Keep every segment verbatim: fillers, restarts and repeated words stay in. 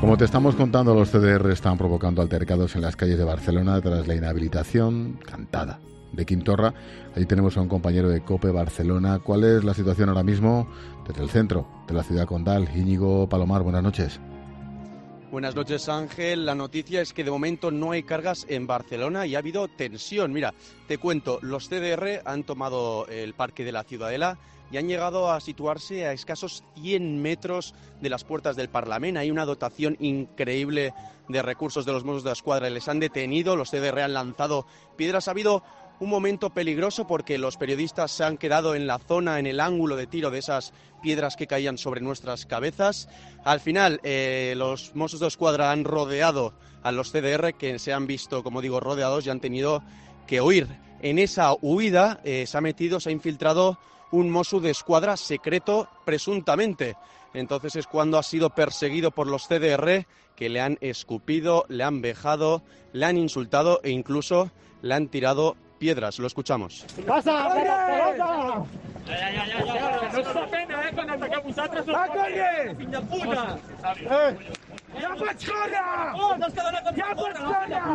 Como te estamos contando, los C D R están provocando altercados en las calles de Barcelona tras la inhabilitación cantada de Quim Torra. Allí tenemos a un compañero de COPE Barcelona. ¿Cuál es la situación ahora mismo desde el centro de la ciudad condal? Íñigo Palomar, buenas noches. Buenas noches, Ángel. La noticia es que de momento no hay cargas en Barcelona y ha habido tensión. Mira, te cuento, los C D R han tomado el Parque de la Ciudadela y han llegado a situarse a escasos cien metros de las puertas del Parlament. Hay una dotación increíble de recursos de los Mossos de Escuadra. Les han detenido, los C D R han lanzado piedras. Ha habido un momento peligroso porque los periodistas se han quedado en la zona, en el ángulo de tiro de esas piedras que caían sobre nuestras cabezas. Al final, eh, los Mossos de Escuadra han rodeado a los C D R, que se han visto, como digo, rodeados y han tenido que huir. En esa huida eh, se ha metido, se ha infiltrado un Mosso de Escuadra secreto, presuntamente. Entonces es cuando ha sido perseguido por los C D R, que le han escupido, le han vejado, le han insultado e incluso le han tirado piedras. Lo escuchamos. ¡Pasa! ¡Pasa! Ya, ya, ya, ya. No fa pena, eh, quan ataqueu vosaltres. Va, colle! Fill de puta! Eh! Ja pots córrer! Oh, no has quedat con ja pots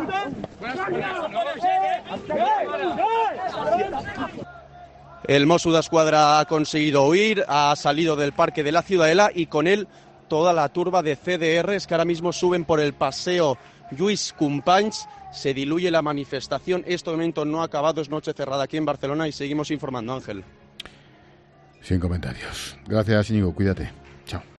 córrer! El Mosso de Escuadra ha conseguido huir, ha salido del Parque de la Ciudadela y con él toda la turba de C D Rs que ahora mismo suben por el paseo Lluís Companys. Se diluye la manifestación. Este momento no ha acabado, es noche cerrada aquí en Barcelona y seguimos informando, Ángel. Sin comentarios. Gracias, Íñigo, cuídate. Chao.